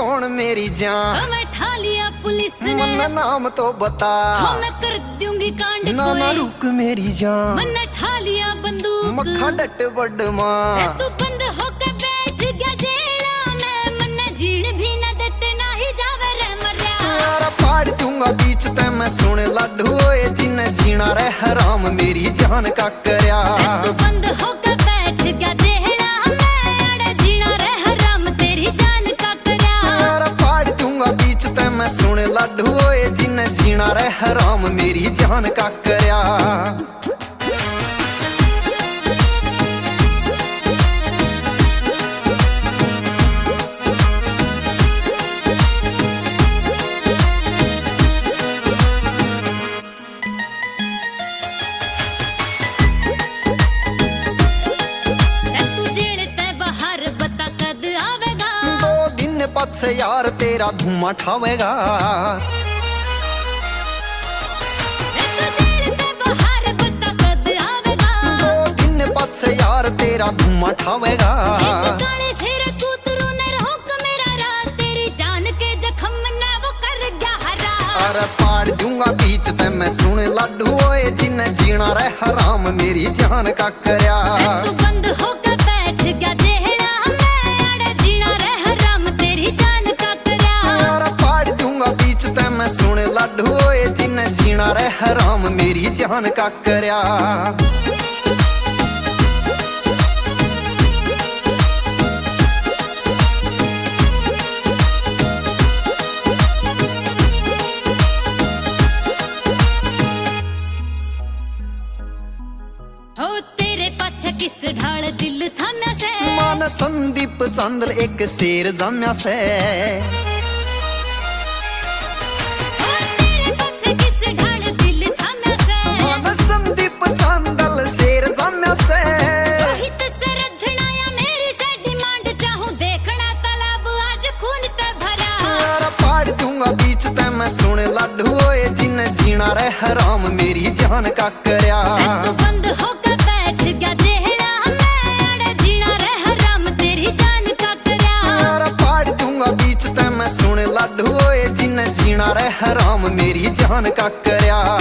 कौन मेरी जान। मैं ठा लिया पुलिस ने, मन्ना नाम तो बता, मैं कर दूंगी कांड ना ना रुक मेरी जान। मैंने ठा लिया बंदूक, मक्खा डट बड़ मां। तू बंद होके बैठ गया जेला में, मन्ने जीण भी न देते ना ही जावे रे मर्या। यार फाड़ दूंगा बीच ते मैं सुन लाडू ओए, जिन्ने जीना रे हराम मेरी जान का करया। तू बंद होके बैठ गया जेला में, अड़े जीना रे हराम तेरी जान का करया। यार फाड़ दूंगा बीच ते मैं सुन लाडू ओए, जिन्ने जीना रे हराम मेरी जान का करया। से यार तेरा धुआं ठावेगा, दो दिन बाद से यार तेरा धुआं ठावेगा। अरे पाड़ दूंगा बीच ते मैं सुन लाडू ओए, जिन्ने जीना रे हराम मेरी जान का करया। तू बंद होकर बैठ गया जेला में, अड़े जीना रे हराम तेरी जान का करया। अरे पाड़ दूंगा बीच ते मैं सुन लाडू ओए, जिन्ने जीना रे हराम मेरी जान का करया। किस ढाल दिल थाम्या से, मान संदीप चांदल एक शेर जाम्या से। तेरे पीछे किस ढाल दिल थाम्या से, मान संदीप चांदल शेर जाम्या से। रोहित से रधनाया मेरी से डिमांड, चाहूं देखना तालाब आज खून ते भरा। यार फाड़ दूंगा बीच ते मैं सुन लाडू ओए, जिन्ने जीना रे हराम मेरी जान का करया। तू बंद होकर बैठ गया जेला में, अड़े जीना रे हराम तेरी जान का करया। यार फाड़ दूंगा बीच ते मैं सुन लाडू ओए, जिन्ने जीना रे हराम मेरी जान का करया।